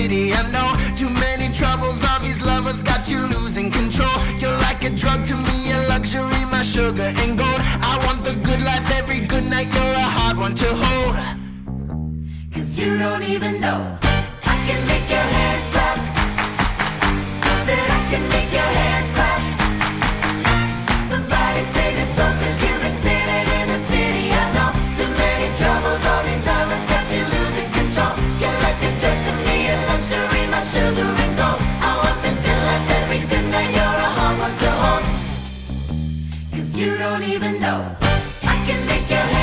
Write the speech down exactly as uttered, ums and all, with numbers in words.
city. I know too many troubles, all these lovers got you losing control. You're like a drug to me, a luxury, my sugar and gold. I want the good life every good night, you're a hard one to hold. Cause you don't even know I can make your hands clap. Said I can make your hands clap. Somebody save your soul, cause you've been sailing in the city. I know too many troubles, all these lovers got you losing control. You're like a drug to me, a luxury, my sugar and gold. I want the good life every good night, you're a hard one to hold. Cause you don't even know I can make your hands